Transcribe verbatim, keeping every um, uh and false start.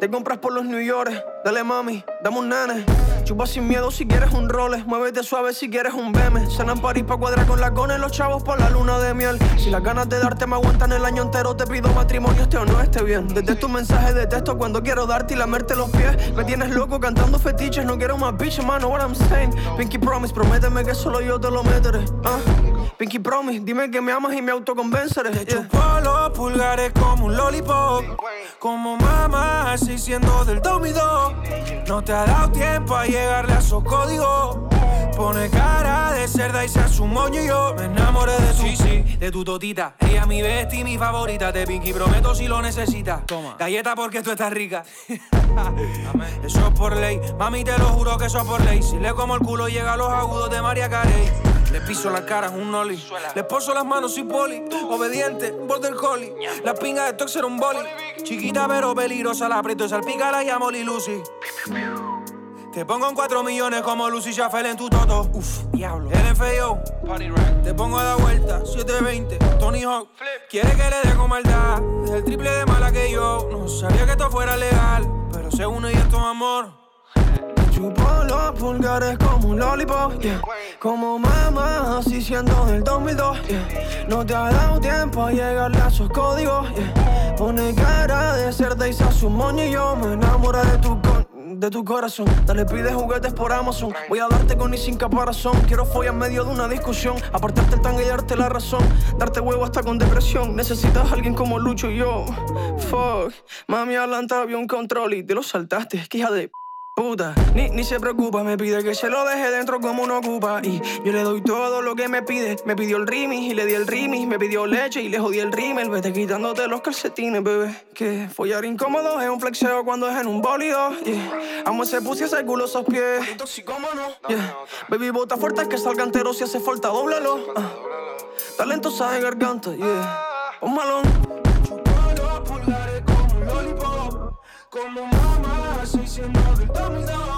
Te compras por los New York, dale mami, dame un nene. Chupa sin miedo si quieres un Rolex, muévete suave si quieres un B M. Cenan París pa' cuadrar con la cone, los chavos por la luna de miel. Si las ganas de darte me aguantan el año entero, te pido matrimonio, este o no esté bien. Desde tu mensaje de texto cuando quiero darte y lamerte los pies. Me tienes loco cantando fetiches, no quiero más bitches, mano, what I'm saying. Pinky Promise, prométeme que solo yo te lo meteré. Uh. Pinky Promise, dime que me amas y me autoconvenceré. Te yeah. chupo los pulgares como un lollipop, como mamá, así siendo del dos y dos. No te ha dado tiempo a llegarle a esos códigos. Pone cara de cerda y se hace un moño y yo me enamoré de su, sí, sí, de tu totita. Ella mi bestia y mi favorita. Te Pinky prometo si lo necesitas. Toma. Galleta porque tú estás rica. Eso es por ley, mami te lo juro que eso es por ley. Si le como el culo llega a los agudos de María Carey. Le piso la cara en un nolly, le poso las manos sin poli. Obediente, border collie. La pinga de Tox era un boli. Chiquita pero peligrosa, la aprieto y salpica, la llamo Lil Lucy. Te pongo en cuatro millones como Lucy Chaffel en tu toto. Uf, diablo. L F O, te pongo a dar vuelta, siete veinte, Tony Hawk. Quiere que le dejo maldad, es el triple de mala que yo. No sabía que esto fuera legal, pero según ella esto es amor. Chupo los pulgares como un lollipop, yeah. Como mamá, así siendo del dos mil dos, yeah. No te ha dado tiempo a llegarle a esos códigos, yeah. Pone cara de cerda y se hace un moño y yo me enamoré de tu con... de tu corazón. Dale, pide juguetes por Amazon. Voy a darte con y sin caparazón. Quiero follar en medio de una discusión, apartarte el tanga y darte la razón. Darte huevo hasta con depresión. Necesitas a alguien como Lucho y yo. Fuck, mami Atlanta vio un control y te lo saltaste. Que hija de puta, ni, ni se preocupa. Me pide que se lo deje dentro como uno ocupa. Y yo le doy todo lo que me pide. Me pidió el rimis y le di el rimis. Me pidió leche y le jodí el rímel. Vete quitándote los calcetines, bebé. Que follar incómodo es un flexeo cuando es en un bólido, yeah. Amo ese pussy, ese culo, esos pies, yeah. Baby, bota fuerte que salga entero. Si hace falta, dóblalo, uh. Talentosa de garganta, yeah. Un malón. Chupo los pulgares como un lollipop, como mamá, así siendo del dos mil dos.